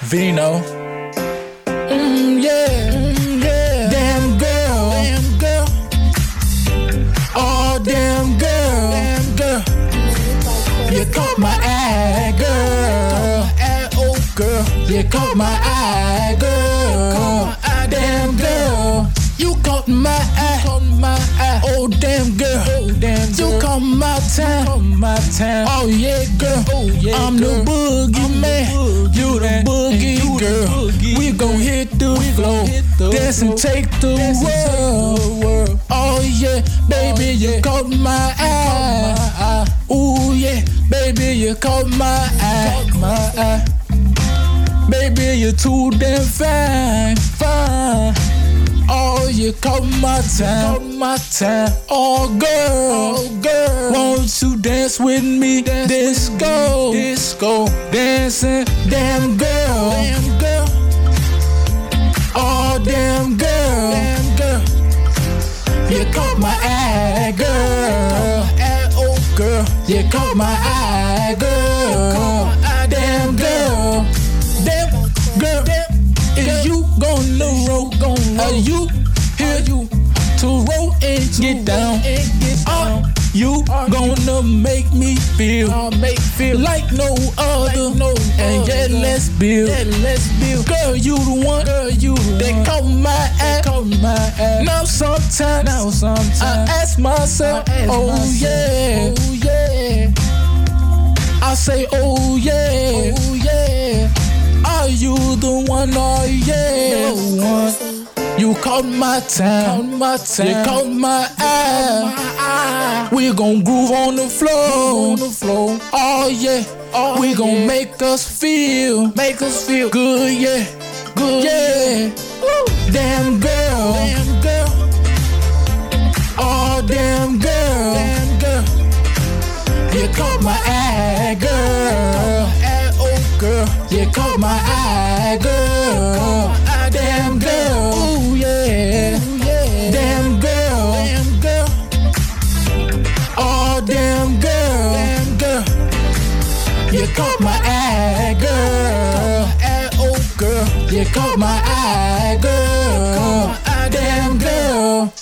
Vino. Yeah. Damn girl. Oh, damn girl. You caught my eye, girl. Oh, girl. You caught my eye, girl. Damn girl. You caught my eye. Oh, damn girl. You caught my time. Oh, yeah, girl. I'm the boogie man. You the boogie girl. We gon' hit the floor. Dance and take the world. Oh, yeah, baby, you caught my eye. Ooh, yeah, baby, you caught my eye. Baby, you're too damn fine. Oh, you caught my time. Oh, girl. Won't you dance with me? Disco. Dancing, damn girl. Oh, damn girl. You caught my eye, girl. Oh, girl. You caught my eye, girl. Damn girl. Is you gonna roll? Are you here to roll and get down? Are you gonna make me feel like no other? And yeah, let's build. Girl, you the one. They caught my eye. Now sometimes I ask myself, oh yeah. I say, oh yeah. Are you the one? Oh yeah. You caught my time. You caught my eye. We gon' groove on the floor. Oh yeah. We gon' make us feel good. Yeah. Damn girl. Oh, damn girl. You caught my eye, girl. Girl, you caught my eye, girl. Damn girl. Ooh, yeah. Damn girl. Oh, damn girl. You caught my eye, girl. Oh, girl. You caught my eye, girl. Damn girl.